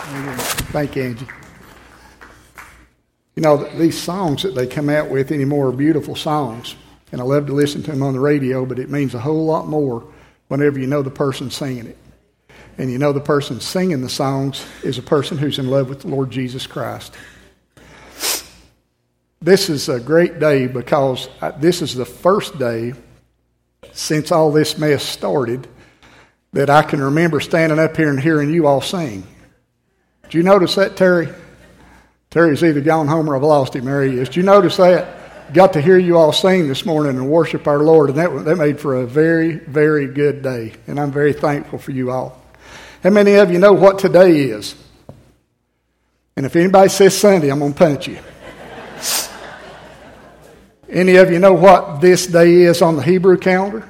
Thank you, Angie. You know, these songs that they come out with anymore are beautiful songs, and I love to listen to them on the radio, but it means a whole lot more whenever you know the person singing it. And you know the person singing the songs is a person who's in love with the Lord Jesus Christ. This is a great day because this is the first day since all this mess started that I can remember standing up here and hearing you all sing. Did you notice that, Terry? Terry's either gone home or I've lost him. There he is. Did you notice that? Got to hear you all sing this morning and worship our Lord, and that made for a very, very good day. And I'm very thankful for you all. How many of you know what today is? And if anybody says Sunday, I'm going to punch you. Any of you know what this day is on the Hebrew calendar?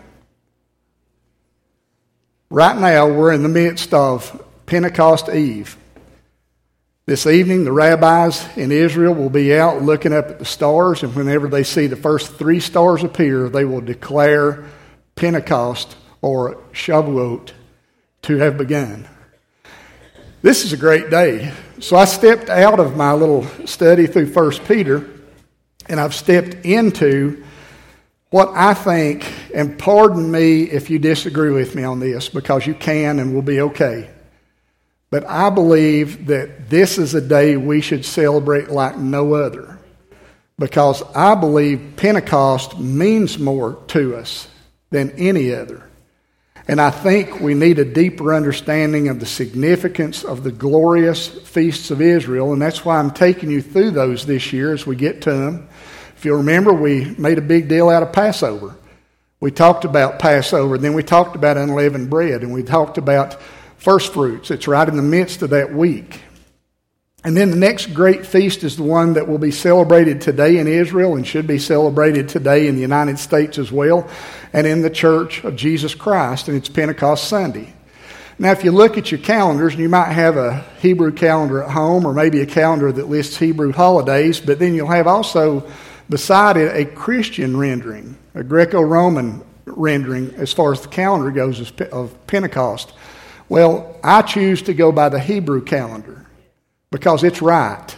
Right now, we're in the midst of Pentecost Eve. This evening, the rabbis in Israel will be out looking up at the stars, and whenever they see the first 3 stars appear, they will declare Pentecost or Shavuot to have begun. This is a great day. So I stepped out of my little study through 1 Peter, and I've stepped into what I think, and pardon me if you disagree with me on this, because you can and will be okay. But I believe that this is a day we should celebrate like no other, because I believe Pentecost means more to us than any other. And I think we need a deeper understanding of the significance of the glorious feasts of Israel, and that's why I'm taking you through those this year as we get to them. If you remember, we made a big deal out of Passover. We talked about Passover, then we talked about unleavened bread, and we talked about first fruits. It's right in the midst of that week. And then the next great feast is the one that will be celebrated today in Israel and should be celebrated today in the United States as well, and in the Church of Jesus Christ, and it's Pentecost Sunday. Now, if you look at your calendars, and you might have a Hebrew calendar at home, or maybe a calendar that lists Hebrew holidays, but then you'll have also beside it a Christian rendering, a Greco-Roman rendering as far as the calendar goes of Pentecost. Well, I choose to go by the Hebrew calendar because it's right.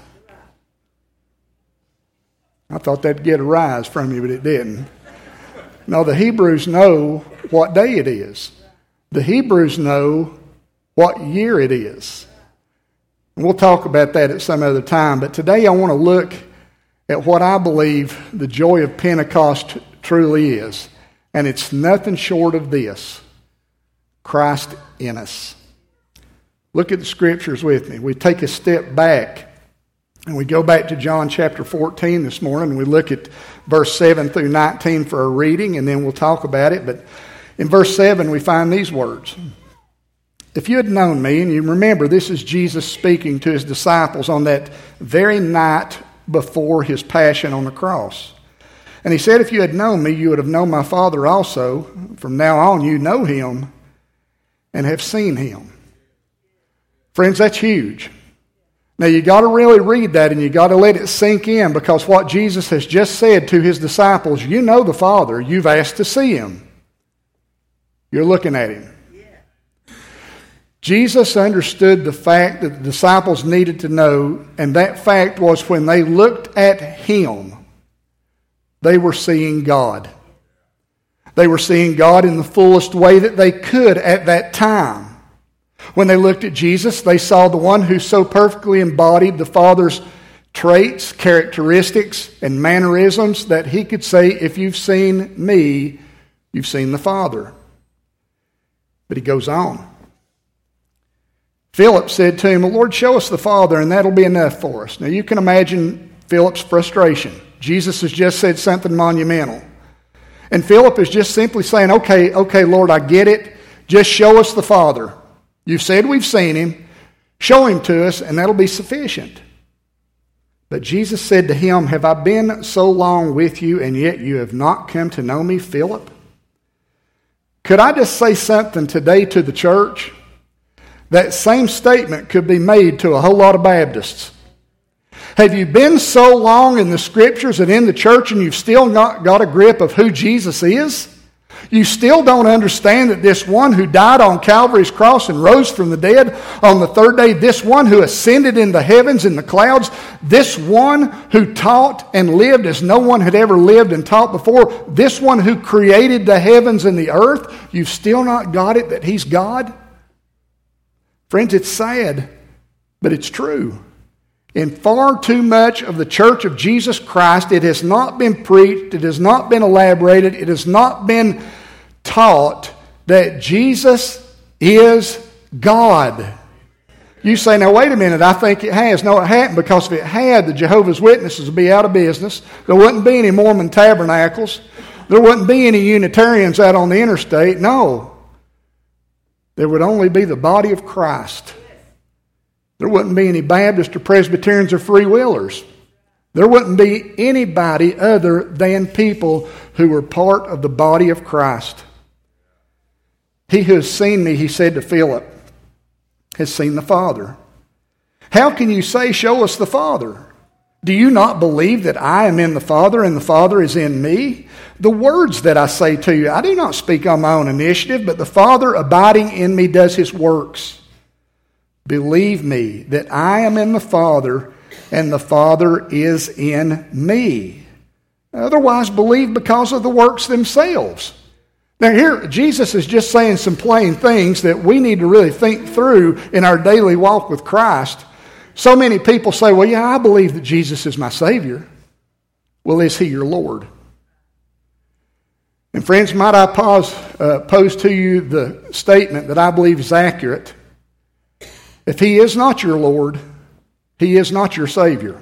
I thought that'd get a rise from you, but it didn't. No, the Hebrews know what day it is. The Hebrews know what year it is. And we'll talk about that at some other time, but today I want to look at what I believe the joy of Pentecost truly is. And it's nothing short of this: Christ in us. Look at the scriptures with me. We take a step back and we go back to John chapter 14 this morning, and we look at verse 7 through 19 for a reading, and then we'll talk about it. But in verse 7 we find these words: "If you had known me," and you remember this is Jesus speaking to his disciples on that very night before his passion on the cross. And he said, "If you had known me, you would have known my Father also. From now on you know him and have seen him." Friends, that's huge. Now you got to really read that, and you got to let it sink in, because what Jesus has just said to his disciples: you know the Father, you've asked to see him. You're looking at him. Jesus understood the fact that the disciples needed to know, and that fact was when they looked at him, they were seeing God. They were seeing God in the fullest way that they could at that time. When they looked at Jesus, they saw the one who so perfectly embodied the Father's traits, characteristics, and mannerisms that he could say, "If you've seen me, you've seen the Father." But he goes on. Philip said to him, "Lord, show us the Father, and that'll be enough for us." Now you can imagine Philip's frustration. Jesus has just said something monumental. And Philip is just simply saying, okay, Lord, I get it. Just show us the Father. You've said we've seen him. Show him to us, and that'll be sufficient. But Jesus said to him, "Have I been so long with you, and yet you have not come to know me, Philip?" Could I just say something today to the church? That same statement could be made to a whole lot of Baptists. Have you been so long in the Scriptures and in the church, and you've still not got a grip of who Jesus is? You still don't understand that this one who died on Calvary's cross and rose from the dead on the third day, this one who ascended in the heavens in the clouds, this one who taught and lived as no one had ever lived and taught before, this one who created the heavens and the earth, you've still not got it that He's God? Friends, it's sad, but it's true. In far too much of the church of Jesus Christ, it has not been preached, it has not been elaborated, it has not been taught that Jesus is God. You say, now wait a minute, I think it has. No, it hadn't, because if it had, the Jehovah's Witnesses would be out of business. There wouldn't be any Mormon tabernacles. There wouldn't be any Unitarians out on the interstate. No. There would only be the body of Christ. There wouldn't be any Baptists or Presbyterians or Free Willers. There wouldn't be anybody other than people who were part of the body of Christ. He who has seen me, he said to Philip, has seen the Father. How can you say, show us the Father? Do you not believe that I am in the Father and the Father is in me? The words that I say to you, I do not speak on my own initiative, but the Father abiding in me does His works. Believe me that I am in the Father and the Father is in me. Otherwise, believe because of the works themselves. Now here, Jesus is just saying some plain things that we need to really think through in our daily walk with Christ. So many people say, well, yeah, I believe that Jesus is my Savior. Well, is He your Lord? And friends, might I pose to you the statement that I believe is accurate. If He is not your Lord, He is not your Savior.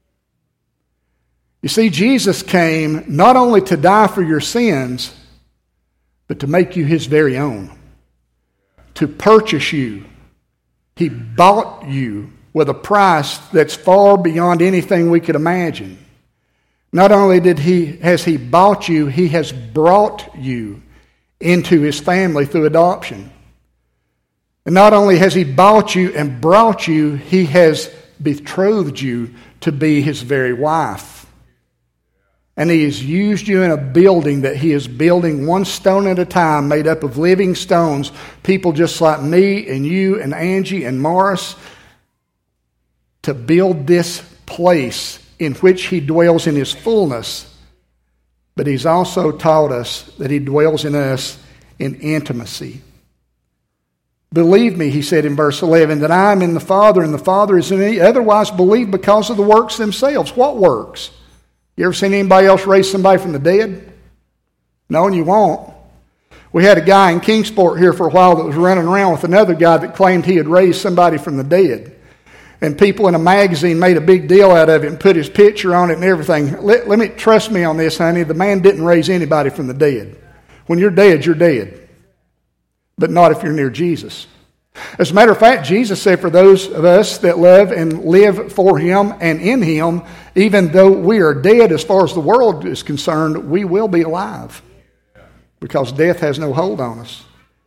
You see, Jesus came not only to die for your sins, but to make you His very own, to purchase you. He bought you with a price that's far beyond anything we could imagine. Not only has He bought you, He has brought you into His family through adoption. And not only has He bought you and brought you, He has betrothed you to be His very wife. And He has used you in a building that He is building one stone at a time, made up of living stones, people just like me and you and Angie and Morris, to build this place in which He dwells in His fullness. But He's also taught us that He dwells in us in intimacy. Believe me, He said in verse 11, that I am in the Father and the Father is in me. Otherwise, believe because of the works themselves. What works? You ever seen anybody else raise somebody from the dead? No, and you won't. We had a guy in Kingsport here for a while that was running around with another guy that claimed he had raised somebody from the dead. And people in a magazine made a big deal out of it and put his picture on it and everything. Let me trust me on this, honey. The man didn't raise anybody from the dead. When you're dead, you're dead. But not if you're near Jesus. As a matter of fact, Jesus said for those of us that love and live for Him and in Him, even though we are dead as far as the world is concerned, we will be alive. Because death has no hold on us.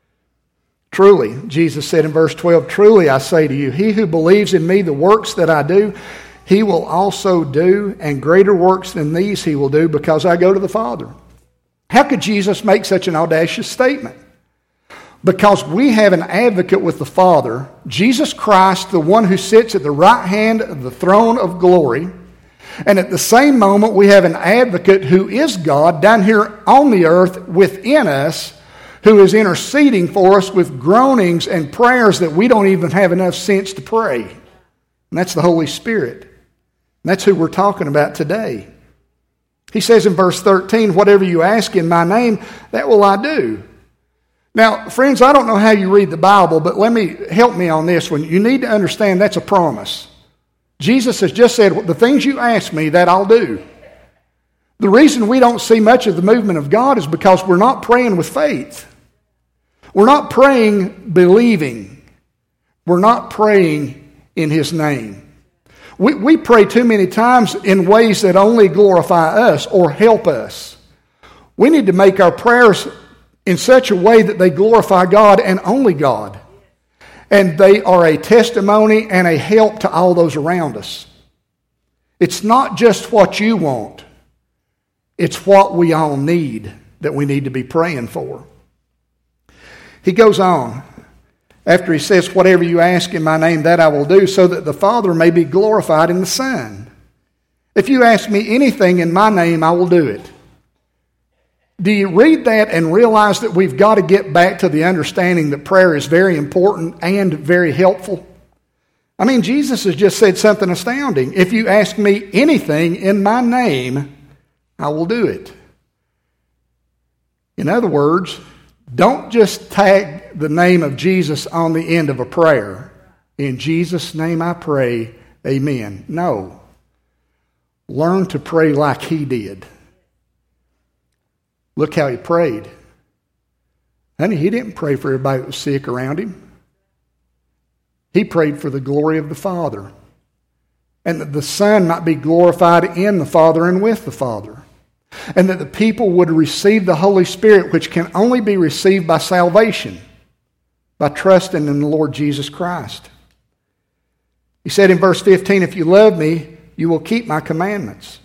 Truly, Jesus said in verse 12, truly I say to you, he who believes in me, the works that I do, he will also do, and greater works than these he will do, because I go to the Father. How could Jesus make such an audacious statement? Because we have an advocate with the Father, Jesus Christ, the one who sits at the right hand of the throne of glory. And at the same moment, we have an advocate who is God down here on the earth within us, who is interceding for us with groanings and prayers that we don't even have enough sense to pray. And that's the Holy Spirit. And that's who we're talking about today. He says in verse 13, whatever you ask in my name, that will I do. Now, friends, I don't know how you read the Bible, but help me on this one. You need to understand that's a promise. Jesus has just said, the things you ask me, that I'll do. The reason we don't see much of the movement of God is because we're not praying with faith. We're not praying believing. We're not praying in His name. We pray too many times in ways that only glorify us or help us. We need to make our prayers in such a way that they glorify God and only God. And they are a testimony and a help to all those around us. It's not just what you want. It's what we all need that we need to be praying for. He goes on, after he says, whatever you ask in my name, that I will do, so that the Father may be glorified in the Son. If you ask me anything in my name, I will do it. Do you read that and realize that we've got to get back to the understanding that prayer is very important and very helpful? I mean, Jesus has just said something astounding. If you ask me anything in my name, I will do it. In other words, don't just tag the name of Jesus on the end of a prayer. In Jesus' name I pray, amen. No. Learn to pray like he did. Look how he prayed. Honey, he didn't pray for everybody that was sick around him. He prayed for the glory of the Father, and that the Son might be glorified in the Father and with the Father, and that the people would receive the Holy Spirit, which can only be received by salvation, by trusting in the Lord Jesus Christ. He said in verse 15, if you love me, you will keep my commandments.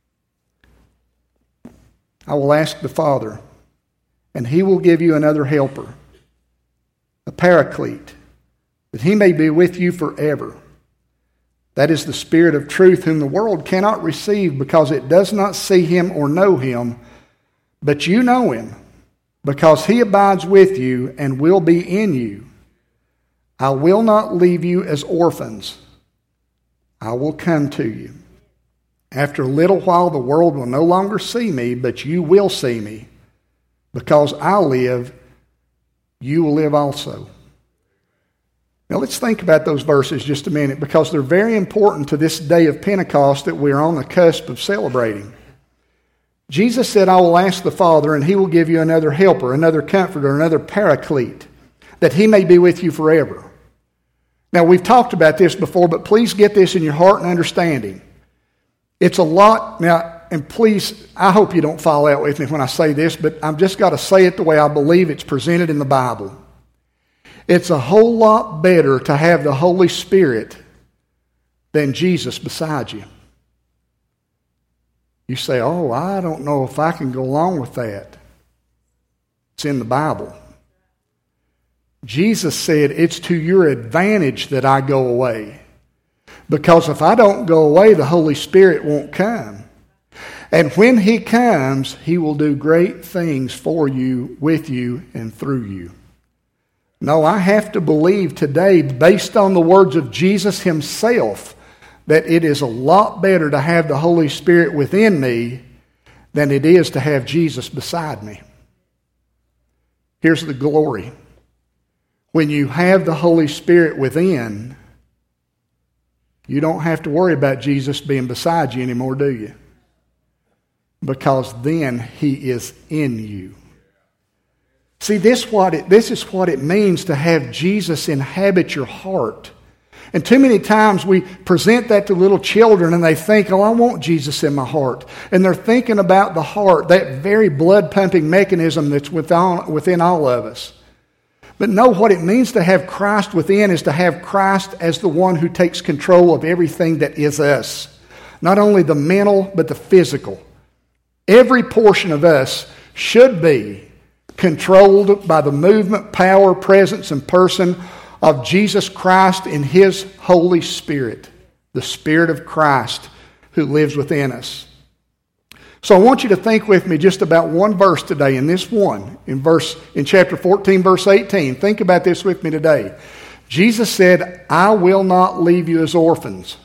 I will ask the Father, and he will give you another helper, a paraclete, that he may be with you forever. That is the Spirit of truth, whom the world cannot receive because it does not see him or know him. But you know him, because he abides with you and will be in you. I will not leave you as orphans. I will come to you. After a little while, the world will no longer see me, but you will see me. Because I live, you will live also. Now let's think about those verses just a minute, because they're very important to this day of Pentecost that we're on the cusp of celebrating. Jesus said, I will ask the Father, and he will give you another helper, another comforter, another paraclete, that he may be with you forever. Now we've talked about this before, but please get this in your heart and understanding. It's a lot, now, and please, I hope you don't fall out with me when I say this, but I've just got to say it the way I believe it's presented in the Bible. It's a whole lot better to have the Holy Spirit than Jesus beside you. You say, oh, I don't know if I can go along with that. It's in the Bible. Jesus said, it's to your advantage that I go away. Because if I don't go away, the Holy Spirit won't come. And when he comes, he will do great things for you, with you, and through you. No, I have to believe today, based on the words of Jesus himself, that it is a lot better to have the Holy Spirit within me than it is to have Jesus beside me. Here's the glory. When you have the Holy Spirit within, you don't have to worry about Jesus being beside you anymore, do you? Because then he is in you. See, this is what it means to have Jesus inhabit your heart. And too many times we present that to little children and they think, oh, I want Jesus in my heart. And they're thinking about the heart, that very blood-pumping mechanism that's within all of us. But no, what it means to have Christ within is to have Christ as the one who takes control of everything that is us. Not only the mental, but the physical. Every portion of us should be controlled by the movement, power, presence, and person of Jesus Christ in his Holy Spirit, the Spirit of Christ who lives within us. So I want you to think with me just about one verse today, in this one, in chapter 14, verse 18. Think about this with me today. Jesus said, I will not leave you as orphans.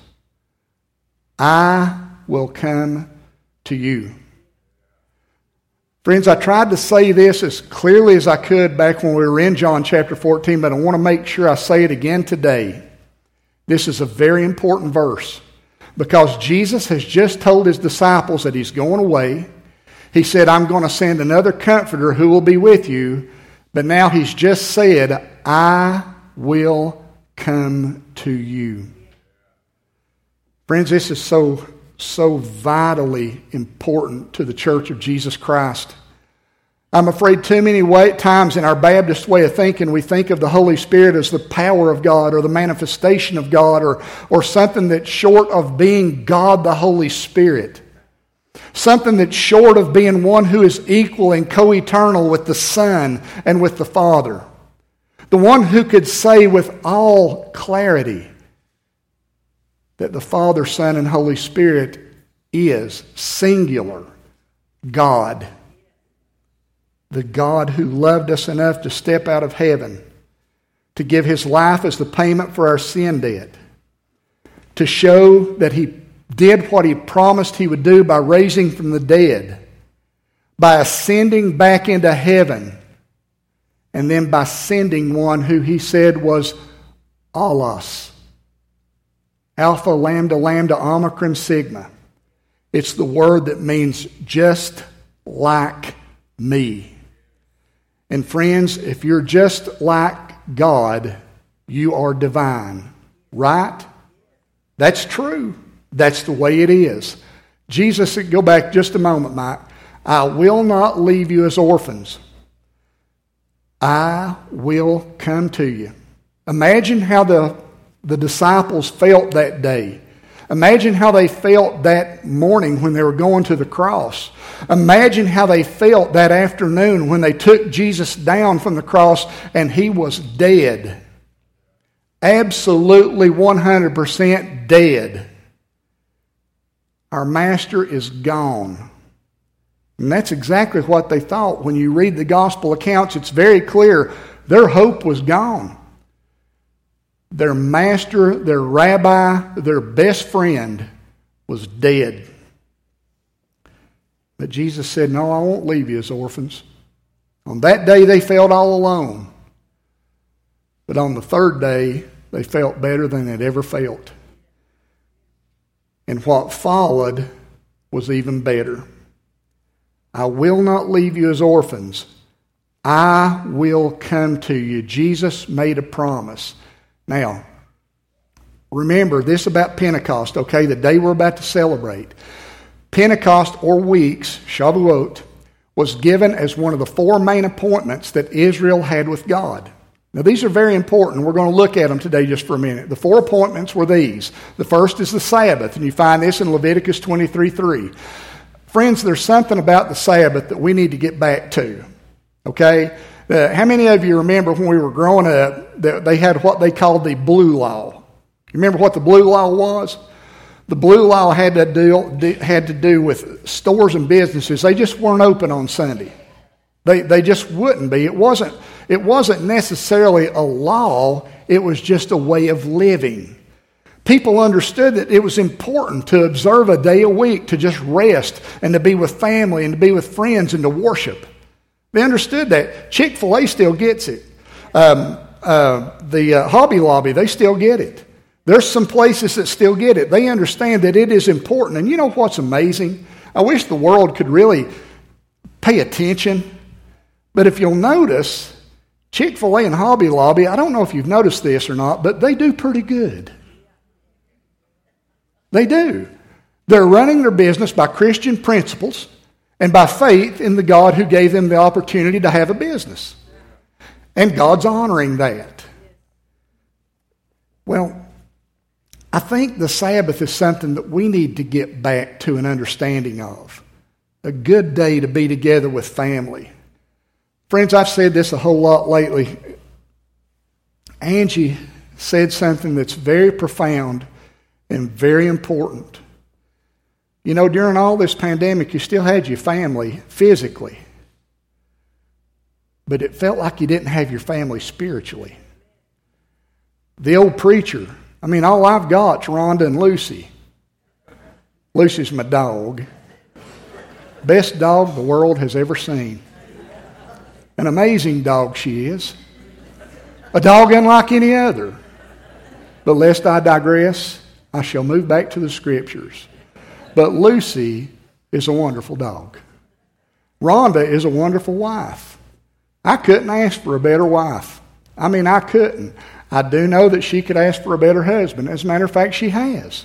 I will come to you. Friends, I tried to say this as clearly as I could back when we were in John chapter 14, but I want to make sure I say it again today. This is a very important verse because Jesus has just told his disciples that he's going away. He said, I'm going to send another comforter who will be with you, but now he's just said, I will come to you. Friends, this is so vitally important to the Church of Jesus Christ. I'm afraid too many times in our Baptist way of thinking, we think of the Holy Spirit as the power of God or the manifestation of God or something that's short of being God the Holy Spirit. Something that's short of being one who is equal and co-eternal with the Son and with the Father. The one who could say with all clarity that the Father, Son, and Holy Spirit is singular God. The God who loved us enough to step out of heaven, to give His life as the payment for our sin debt, to show that He did what He promised He would do by raising from the dead, by ascending back into heaven, and then by sending one who He said was allos, Alpha, Lambda, Lambda, Omicron, Sigma. It's the word that means just like me. And friends, if you're just like God, you are divine. Right? That's true. That's the way it is. Jesus said, go back just a moment, Mike. I will not leave you as orphans. I will come to you. Imagine how the disciples felt that day. Imagine how they felt that morning when they were going to the cross. Imagine how they felt that afternoon when they took Jesus down from the cross and He was dead. Absolutely 100% dead. Our Master is gone. And that's exactly what they thought. When you read the gospel accounts, it's very clear their hope was gone. Their master, their rabbi, their best friend was dead. But Jesus said, no, I won't leave you as orphans. On that day, they felt all alone. But on the third day, they felt better than they'd ever felt. And what followed was even better. I will not leave you as orphans. I will come to you. Jesus made a promise. Now, remember this about Pentecost, okay? The day we're about to celebrate. Pentecost, or weeks, Shavuot, was given as one of the four main appointments that Israel had with God. Now, these are very important. We're going to look at them today just for a minute. The four appointments were these. The first is the Sabbath, and you find this in Leviticus 23:3. Friends, there's something about the Sabbath that we need to get back to, okay? How many of you remember when we were growing up that they had what they called the Blue Law? You remember what the Blue Law was? The Blue Law had to do with stores and businesses. They just weren't open on Sunday. They just wouldn't be. It wasn't necessarily a law. It was just a way of living. People understood that it was important to observe a day a week, to just rest and to be with family and to be with friends and to worship. They understood that. Chick-fil-A still gets it. The Hobby Lobby, they still get it. There's some places that still get it. They understand that it is important. And you know what's amazing? I wish the world could really pay attention. But if you'll notice, Chick-fil-A and Hobby Lobby, I don't know if you've noticed this or not, but they do pretty good. They do. They're running their business by Christian principles and by faith in the God who gave them the opportunity to have a business. And God's honoring that. Well, I think the Sabbath is something that we need to get back to an understanding of. A good day to be together with family. Friends, I've said this a whole lot lately. Angie said something that's very profound and very important. You know, during all this pandemic, you still had your family physically. But it felt like you didn't have your family spiritually. The old preacher, all I've got's Rhonda and Lucy. Lucy's my dog. Best dog the world has ever seen. An amazing dog she is. A dog unlike any other. But lest I digress, I shall move back to the Scriptures. But Lucy is a wonderful dog. Rhonda is a wonderful wife. I couldn't ask for a better wife. I couldn't. I do know that she could ask for a better husband. As a matter of fact, she has.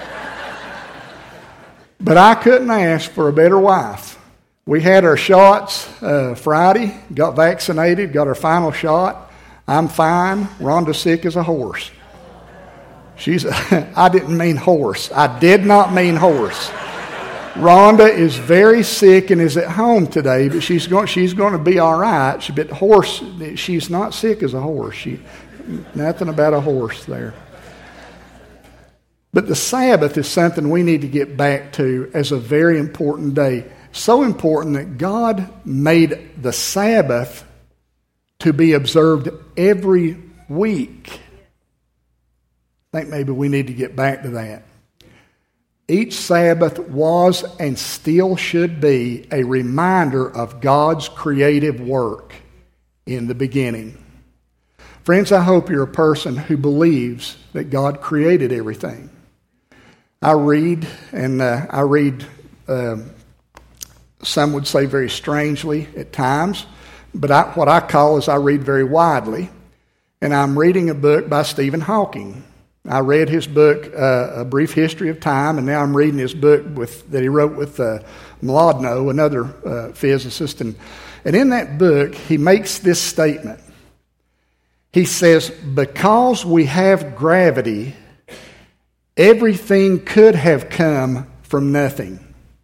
But I couldn't ask for a better wife. We had our shots Friday, got vaccinated, got our final shot. I'm fine. Rhonda's sick as a horse. I didn't mean horse. I did not mean horse. Rhonda is very sick and is at home today, but she's going to be all right. She's not sick as a horse. Nothing about a horse there. But the Sabbath is something we need to get back to as a very important day. So important that God made the Sabbath to be observed every week. I think maybe we need to get back to that. Each Sabbath was and still should be a reminder of God's creative work in the beginning. Friends, I hope you're a person who believes that God created everything. I read, some would say very strangely at times, but what I call is I read very widely. And I'm reading a book by Stephen Hawking. I read his book, A Brief History of Time, and now I'm reading his book that he wrote with Mlodinow, another physicist. And in that book, he makes this statement. He says, because we have gravity, everything could have come from nothing.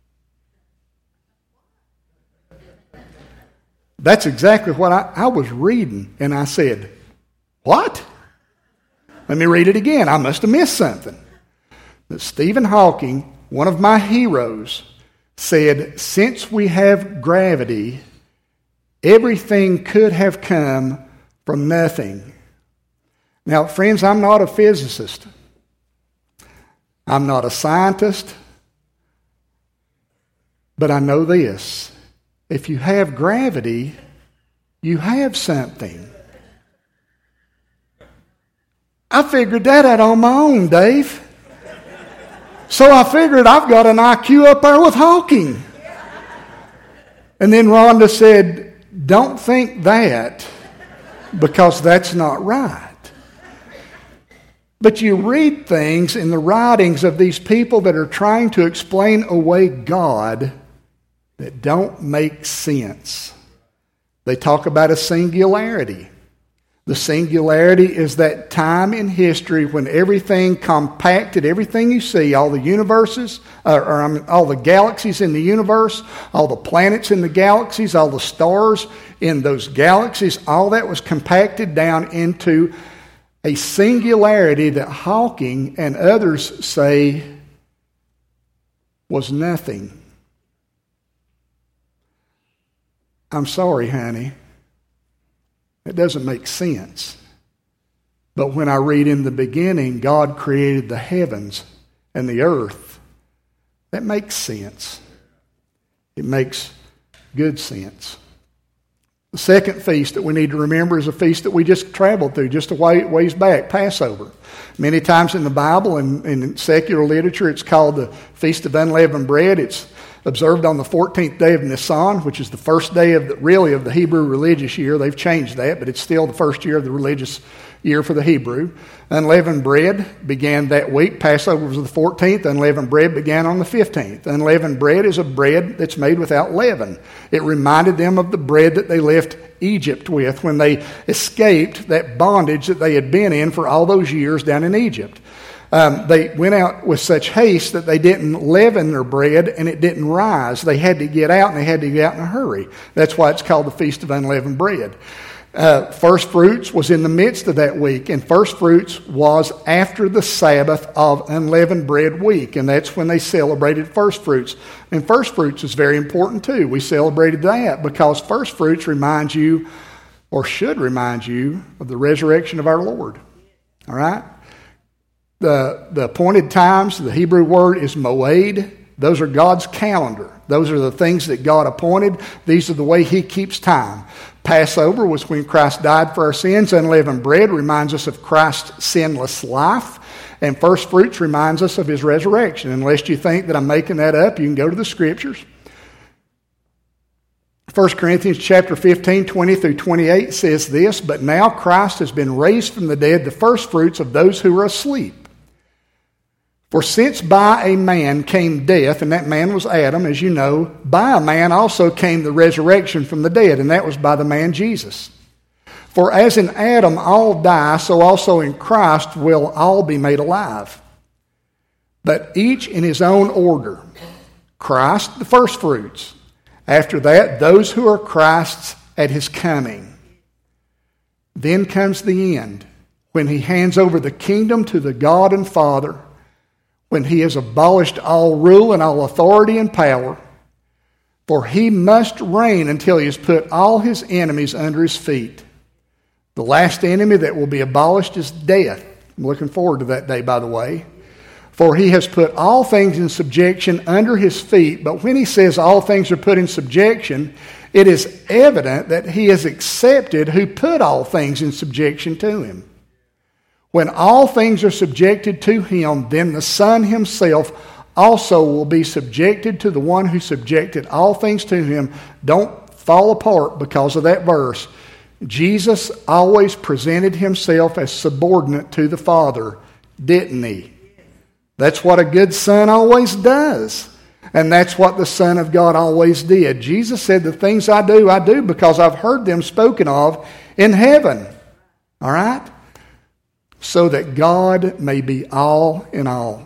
That's exactly what I was reading, and I said, what? Let me read it again. I must have missed something. But Stephen Hawking, one of my heroes, said, since we have gravity, everything could have come from nothing. Now, friends, I'm not a physicist. I'm not a scientist. But I know this. If you have gravity, you have something. I figured that out on my own, Dave. So I figured I've got an IQ up there with Hawking. And then Rhonda said, don't think that, because that's not right. But you read things in the writings of these people that are trying to explain away God that don't make sense. They talk about a singularity. The singularity is that time in history when everything compacted, everything you see, all the universes, all the galaxies in the universe, all the planets in the galaxies, all the stars in those galaxies, all that was compacted down into a singularity that Hawking and others say was nothing. I'm sorry, honey. It doesn't make sense. But when I read in the beginning, God created the heavens and the earth, that makes sense. It makes good sense. The second feast that we need to remember is a feast that we just traveled through just a ways back, Passover. Many times in the Bible and in secular literature, it's called the Feast of Unleavened Bread. It's observed on the 14th day of Nisan, which is the first day of the Hebrew religious year. They've changed that, but it's still the first year of the religious year for the Hebrew. Unleavened bread began that week. Passover was the 14th. Unleavened bread began on the 15th. Unleavened bread is a bread that's made without leaven. It reminded them of the bread that they left Egypt with when they escaped that bondage that they had been in for all those years down in Egypt. They went out with such haste that they didn't leaven their bread and it didn't rise. They had to get out, and they had to get out in a hurry. That's why it's called the Feast of Unleavened Bread. First fruits was in the midst of that week, and first fruits was after the Sabbath of Unleavened Bread week, and that's when they celebrated first fruits. And first fruits is very important too. We celebrated that because first fruits reminds you, or should remind you, of the resurrection of our Lord. All right? The appointed times, the Hebrew word is moed. Those are God's calendar. Those are the things that God appointed. These are the way He keeps time. Passover was when Christ died for our sins. Unleavened bread reminds us of Christ's sinless life. And first fruits reminds us of His resurrection. Unless you think that I'm making that up, you can go to the Scriptures. 1 Corinthians chapter 15, 20 through 28 says this, "But now Christ has been raised from the dead, the first fruits of those who are asleep. For since by a man came death," and that man was Adam, as you know, "by a man also came the resurrection from the dead," and that was by the man Jesus. "For as in Adam all die, so also in Christ will all be made alive. But each in his own order. Christ, the first fruits. After that, those who are Christ's at his coming. Then comes the end, when he hands over the kingdom to the God and Father, when he has abolished all rule and all authority and power. For he must reign until he has put all his enemies under his feet. The last enemy that will be abolished is death. I'm looking forward to that day, by the way. For he has put all things in subjection under his feet. But when he says all things are put in subjection, it is evident that he has accepted who put all things in subjection to him. When all things are subjected to him, then the Son himself also will be subjected to the one who subjected all things to him. Don't fall apart because of that verse. Jesus always presented himself as subordinate to the Father, didn't he? That's what a good son always does. And that's what the Son of God always did. Jesus said, the things I do because I've heard them spoken of in heaven. All right? So that God may be all in all.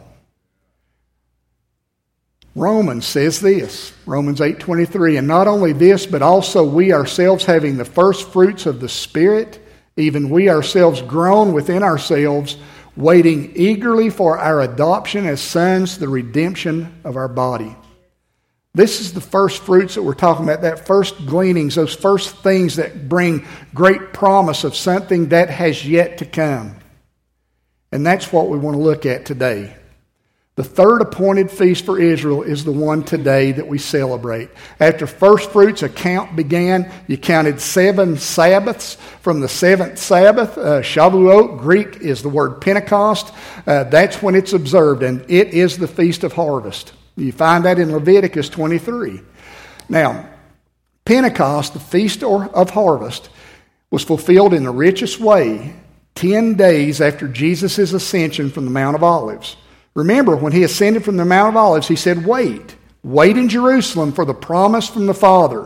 Romans says this, Romans 8:23, and not only this, but also we ourselves having the first fruits of the Spirit, even we ourselves groan within ourselves, waiting eagerly for our adoption as sons, the redemption of our body. This is the first fruits that we're talking about, that first gleanings, those first things that bring great promise of something that has yet to come. And that's what we want to look at today. The third appointed feast for Israel is the one today that we celebrate. After first fruits account began, you counted 7 Sabbaths. From the 7th Sabbath, Shavuot, Greek is the word Pentecost. That's when it's observed, and it is the Feast of Harvest. You find that in Leviticus 23. Now, Pentecost, the Feast of Harvest, was fulfilled in the richest way 10 days after Jesus' ascension from the Mount of Olives. Remember, when he ascended from the Mount of Olives, he said, wait in Jerusalem for the promise from the Father.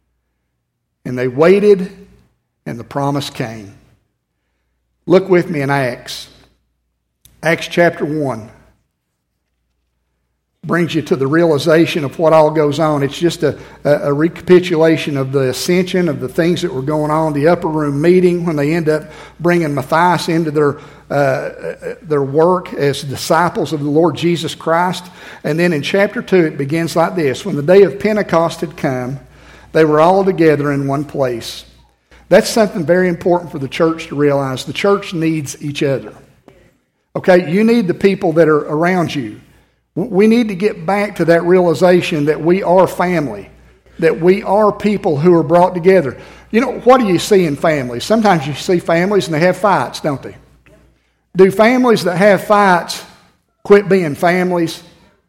And they waited, and the promise came. Look with me in Acts. Acts chapter 1. Brings you to the realization of what all goes on. It's just a recapitulation of the ascension, of the things that were going on, the upper room meeting when they end up bringing Matthias into their work as disciples of the Lord Jesus Christ. And then in chapter 2 it begins like this. When the day of Pentecost had come, they were all together in one place. That's something very important for the church to realize. The church needs each other. Okay, you need the people that are around you. We need to get back to that realization that we are family, that we are people who are brought together. You know, what do you see in families? Sometimes you see families and they have fights, don't they? Do families that have fights quit being families?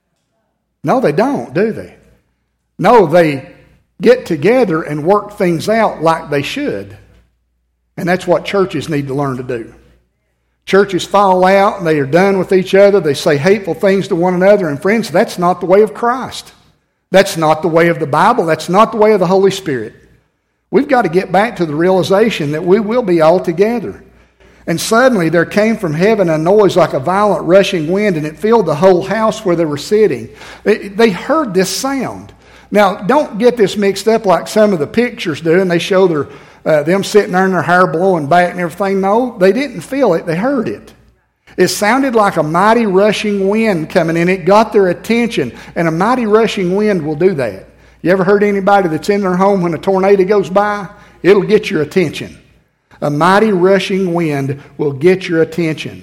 No, they don't, do they? No, they get together and work things out like they should. And that's what churches need to learn to do. Churches fall out and they are done with each other. They say hateful things to one another. And friends, that's not the way of Christ. That's not the way of the Bible. That's not the way of the Holy Spirit. We've got to get back to the realization that we will be all together. And suddenly there came from heaven a noise like a violent rushing wind, and it filled the whole house where they were sitting. They heard this sound. Now, don't get this mixed up like some of the pictures do, and they show them sitting there and their hair blowing back and everything. No, they didn't feel it. They heard it. It sounded like a mighty rushing wind coming in. It got their attention, and a mighty rushing wind will do that. You ever heard anybody that's in their home when a tornado goes by? It'll get your attention. A mighty rushing wind will get your attention.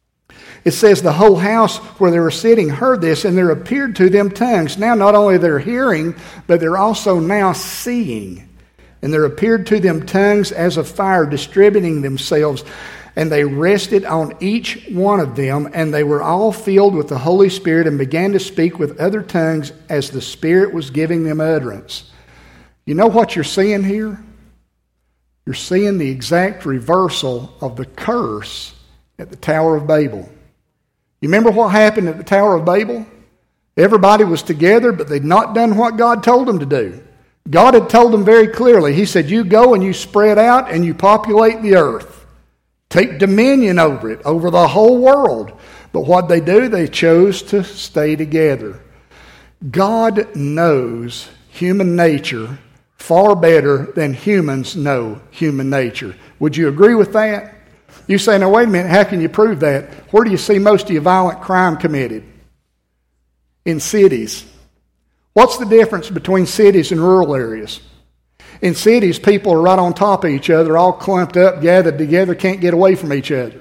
It says the whole house where they were sitting heard this, and there appeared to them tongues. Now not only they're hearing, but they're also now seeing. And there appeared to them tongues as of fire, distributing themselves. And they rested on each one of them, and they were all filled with the Holy Spirit and began to speak with other tongues as the Spirit was giving them utterance. You know what you're seeing here? You're seeing the exact reversal of the curse at the Tower of Babel. You remember what happened at the Tower of Babel? Everybody was together, but they'd not done what God told them to do. God had told them very clearly. He said, you go and you spread out and you populate the earth. Take dominion over it, over the whole world. But what they do, they chose to stay together. God knows human nature far better than humans know human nature. Would you agree with that? You say, now wait a minute, how can you prove that? Where do you see most of your violent crime committed? In cities. What's the difference between cities and rural areas? In cities, people are right on top of each other, all clumped up, gathered together, can't get away from each other.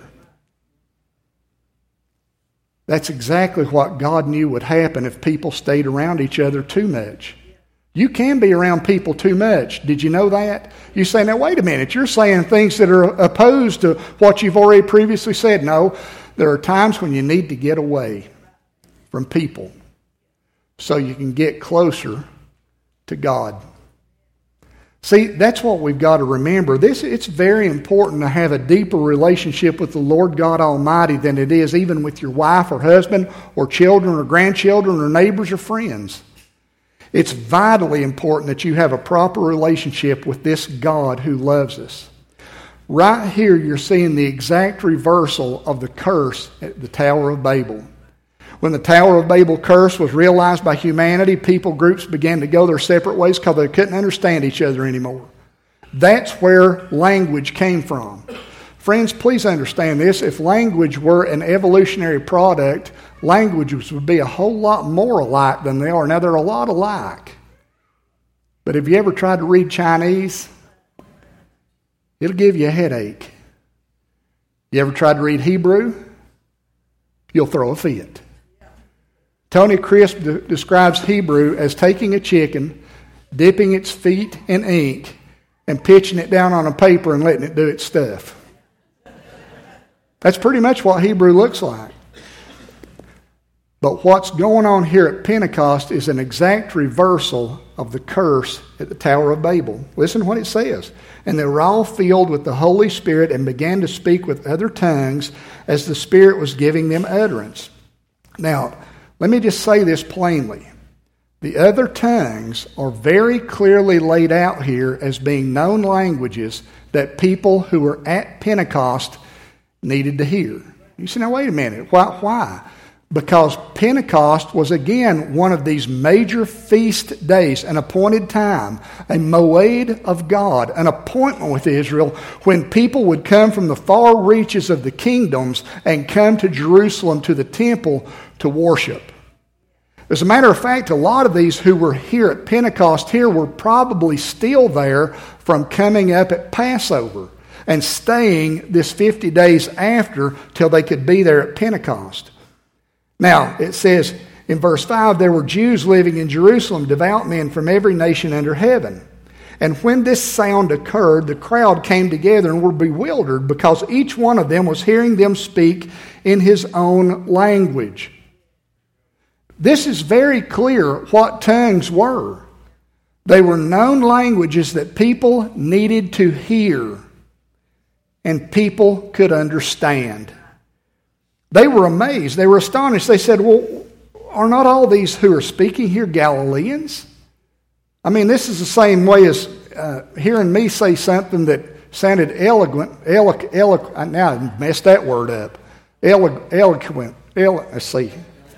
That's exactly what God knew would happen if people stayed around each other too much. You can be around people too much. Did you know that? You say, now wait a minute, you're saying things that are opposed to what you've already previously said. No, there are times when you need to get away from people so you can get closer to God. See, that's what we've got to remember. It's very important to have a deeper relationship with the Lord God Almighty than it is even with your wife or husband or children or grandchildren or neighbors or friends. It's vitally important that you have a proper relationship with this God who loves us. Right here, you're seeing the exact reversal of the curse at the Tower of Babel. When the Tower of Babel curse was realized by humanity, people groups began to go their separate ways because they couldn't understand each other anymore. That's where language came from. Friends, please understand this. If language were an evolutionary product, languages would be a whole lot more alike than they are. Now, they're a lot alike. But have you ever tried to read Chinese? It'll give you a headache. You ever tried to read Hebrew? You'll throw a fit. Tony Crisp describes Hebrew as taking a chicken, dipping its feet in ink, and pitching it down on a paper and letting it do its stuff. That's pretty much what Hebrew looks like. But what's going on here at Pentecost is an exact reversal of the curse at the Tower of Babel. Listen to what it says. And they were all filled with the Holy Spirit and began to speak with other tongues as the Spirit was giving them utterance. Now, let me just say this plainly. The other tongues are very clearly laid out here as being known languages that people who were at Pentecost needed to hear. You say, now wait a minute, why? Because Pentecost was again one of these major feast days, an appointed time, a moed of God, an appointment with Israel when people would come from the far reaches of the kingdoms and come to Jerusalem to the temple to worship. As a matter of fact, a lot of these who were here at Pentecost here were probably still there from coming up at Passover and staying this 50 days after till they could be there at Pentecost. Now, it says in verse 5, there were Jews living in Jerusalem, devout men from every nation under heaven. And when this sound occurred, the crowd came together and were bewildered because each one of them was hearing them speak in his own language. This is very clear what tongues were. They were known languages that people needed to hear and people could understand. They were amazed. They were astonished. They said, well, are not all these who are speaking here Galileans? I mean, this is the same way as hearing me say something that sounded eloquent. Now I messed that word up. Eloquent. Let's see.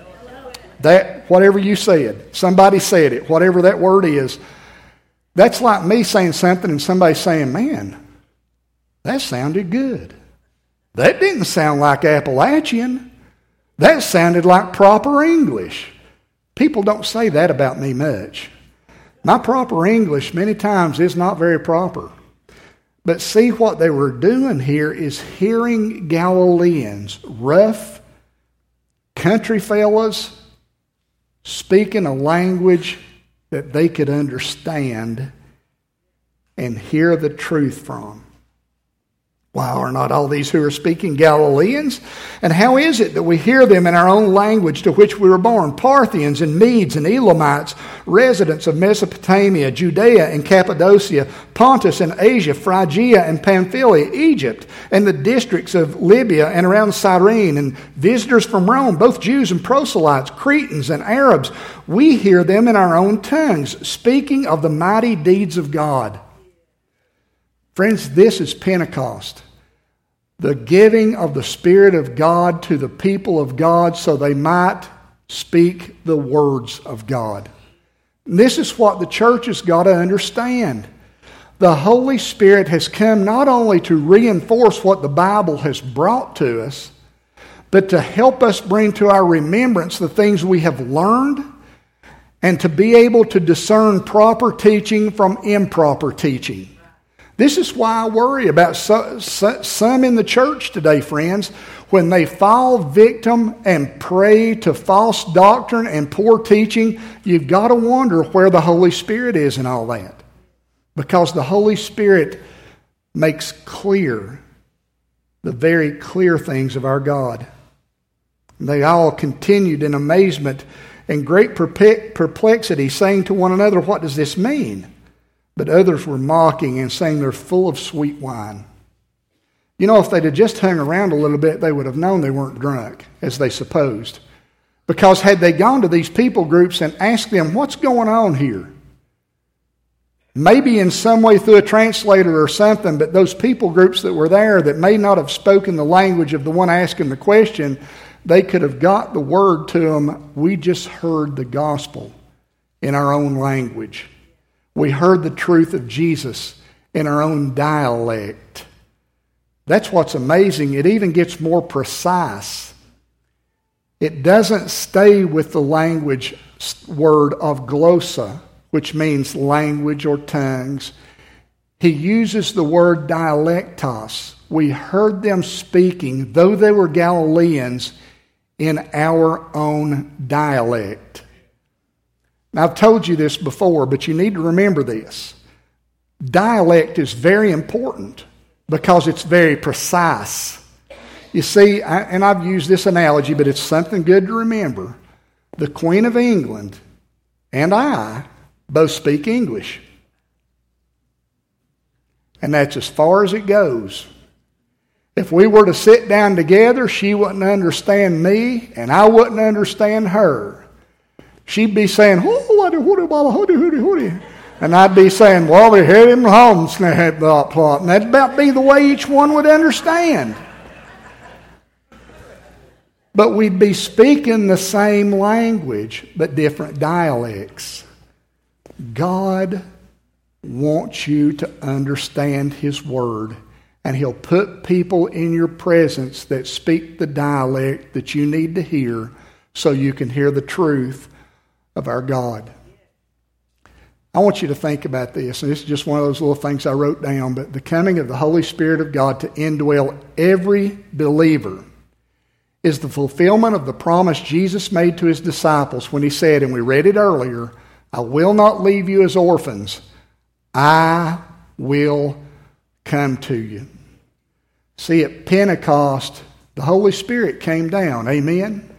That, whatever you said, somebody said it, whatever that word is. That's like me saying something and somebody saying, man, that sounded good. That didn't sound like Appalachian. That sounded like proper English. People don't say that about me much. My proper English many times is not very proper. But see, what they were doing here is hearing Galileans, rough country fellas, speaking a language that they could understand and hear the truth from. Why are not all these who are speaking Galileans? And how is it that we hear them in our own language to which we were born? Parthians and Medes and Elamites, residents of Mesopotamia, Judea and Cappadocia, Pontus and Asia, Phrygia and Pamphylia, Egypt, and the districts of Libya and around Cyrene, and visitors from Rome, both Jews and proselytes, Cretans and Arabs. We hear them in our own tongues, speaking of the mighty deeds of God. Friends, this is Pentecost, the giving of the Spirit of God to the people of God so they might speak the words of God. And this is what the church has got to understand. The Holy Spirit has come not only to reinforce what the Bible has brought to us, but to help us bring to our remembrance the things we have learned and to be able to discern proper teaching from improper teaching. This is why I worry about some in the church today, friends, when they fall victim and prey to false doctrine and poor teaching. You've got to wonder where the Holy Spirit is in all that. Because the Holy Spirit makes clear the very clear things of our God. They all continued in amazement and great perplexity, saying to one another, "What does this mean?" But others were mocking and saying, "They're full of sweet wine." You know, if they'd have just hung around a little bit, they would have known they weren't drunk, as they supposed. Because had they gone to these people groups and asked them, "What's going on here?" Maybe in some way through a translator or something, but those people groups that were there that may not have spoken the language of the one asking the question, they could have got the word to them. We just heard the gospel in our own language. We heard the truth of Jesus in our own dialect. That's what's amazing. It even gets more precise. It doesn't stay with the language word of glossa, which means language or tongues. He uses the word dialectos. We heard them speaking, though they were Galileans, in our own dialect. Now, I've told you this before, but you need to remember this. Dialect is very important because it's very precise. You see, and I've used this analogy, but it's something good to remember. The Queen of England and I both speak English. And that's as far as it goes. If we were to sit down together, she wouldn't understand me, and I wouldn't understand her. She'd be saying, and I'd be saying, well, we heard him home, snap, plop, plop. And that'd about be the way each one would understand. But we'd be speaking the same language, but different dialects. God wants you to understand His Word, and He'll put people in your presence that speak the dialect that you need to hear so you can hear the truth of our God. I want you to think about this, and this is just one of those little things I wrote down, but the coming of the Holy Spirit of God to indwell every believer is the fulfillment of the promise Jesus made to His disciples when He said, and we read it earlier, "I will not leave you as orphans. I will come to you." See, at Pentecost, the Holy Spirit came down. Amen?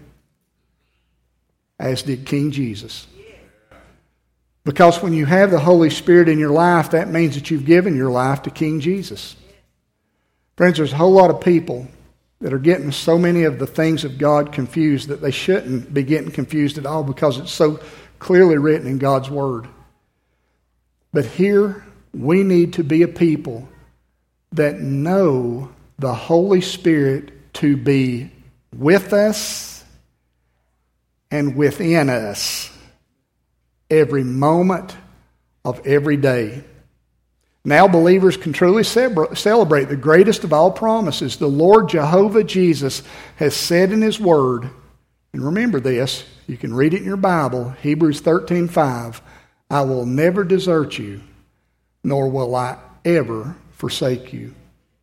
As did King Jesus. Because when you have the Holy Spirit in your life, that means that you've given your life to King Jesus. Friends, there's a whole lot of people that are getting so many of the things of God confused that they shouldn't be getting confused at all because it's so clearly written in God's Word. But here, we need to be a people that know the Holy Spirit to be with us and within us every moment of every day. Now believers can truly celebrate the greatest of all promises. The Lord Jehovah Jesus has said in His Word, and remember this, you can read it in your Bible, Hebrews 13:5, "I will never desert you, nor will I ever forsake you."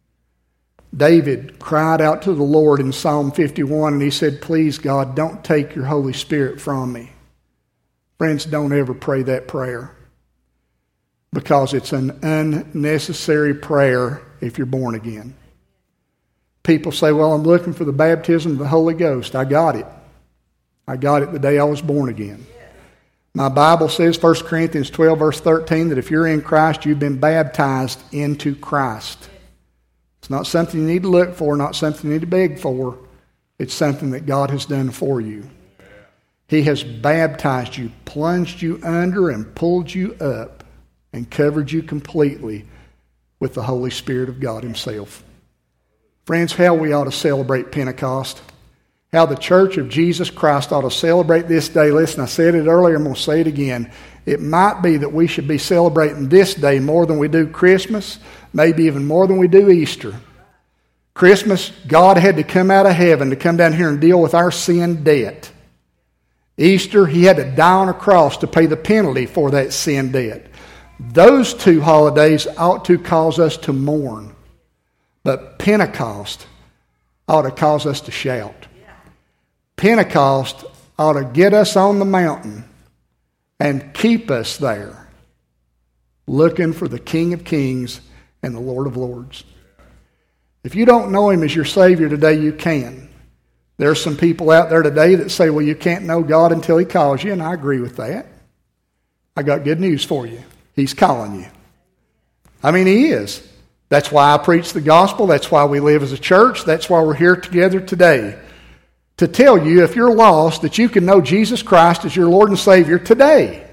David cried out to the Lord in Psalm 51, and he said, "Please, God, don't take your Holy Spirit from me." Friends, don't ever pray that prayer, because it's an unnecessary prayer if you're born again. People say, well, I'm looking for the baptism of the Holy Ghost. I got it. I got it the day I was born again. My Bible says, 1 Corinthians 12, verse 13, that if you're in Christ, you've been baptized into Christ. It's not something you need to look for, not something you need to beg for. It's something that God has done for you. He has baptized you, plunged you under, and pulled you up, and covered you completely with the Holy Spirit of God Himself. Friends, how we ought to celebrate Pentecost. how the Church of Jesus Christ ought to celebrate this day. Listen, I said it earlier, I'm going to say it again. It might be that we should be celebrating this day more than we do Christmas, maybe even more than we do Easter. Christmas, God had to come out of heaven to come down here and deal with our sin debt. Easter, He had to die on a cross to pay the penalty for that sin debt. Those two holidays ought to cause us to mourn. But Pentecost ought to cause us to shout. Pentecost ought to get us on the mountain and keep us there, looking for the King of Kings and the Lord of Lords. If you don't know Him as your Savior today, you can. There are some people out there today that say, well, you can't know God until He calls you, and I agree with that. I got good news for you. He's calling you. I mean, He is. That's why I preach the gospel. That's why we live as a church. That's why we're here together today. To tell you, if you're lost, that you can know Jesus Christ as your Lord and Savior today.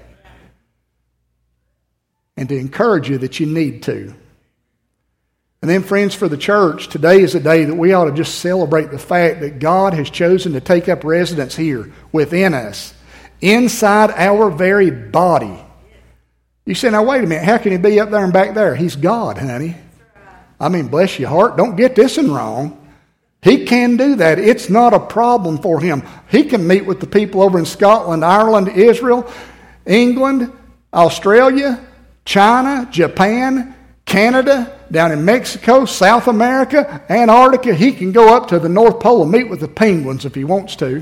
And to encourage you that you need to. And then, friends, for the church, today is a day that we ought to just celebrate the fact that God has chosen to take up residence here within us, inside our very body. You say, now wait a minute, how can He be up there and back there? He's God, honey. I mean, bless your heart, don't get this one wrong. He can do that. It's not a problem for Him. He can meet with the people over in Scotland, Ireland, Israel, England, Australia, China, Japan, Canada, down in Mexico, South America, Antarctica. He can go up to the North Pole and meet with the penguins if He wants to.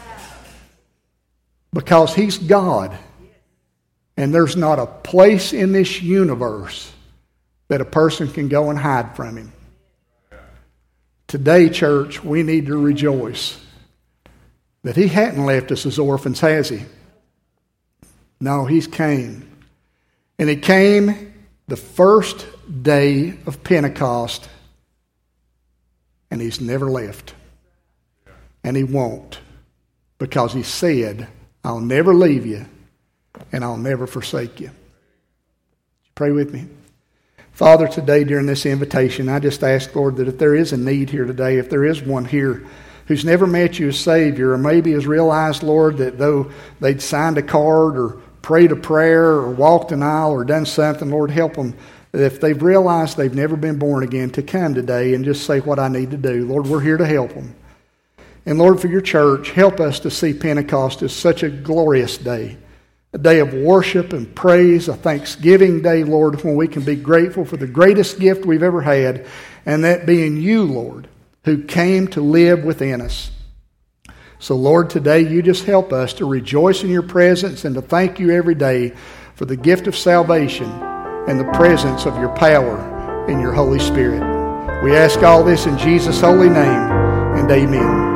Because He's God. And there's not a place in this universe that a person can go and hide from Him. Today, church, we need to rejoice that He hadn't left us as orphans, has He? No, He's came. And He came the first day of Pentecost, and He's never left. And He won't, because He said, I'll never leave you, and I'll never forsake you. Pray with me. Father, today during this invitation, I just ask, Lord, that if there is a need here today, if there is one here who's never met you as Savior, or maybe has realized, Lord, that though they'd signed a card or prayed a prayer or walked an aisle or done something, Lord, help them. If they've realized they've never been born again, to come today and just say what I need to do. Lord, we're here to help them. And Lord, for your church, help us to see Pentecost as such a glorious day. A day of worship and praise, a Thanksgiving day, Lord, when we can be grateful for the greatest gift we've ever had, and that being you, Lord, who came to live within us. So, Lord, today you just help us to rejoice in your presence and to thank you every day for the gift of salvation and the presence of your power in your Holy Spirit. We ask all this in Jesus' holy name, and amen.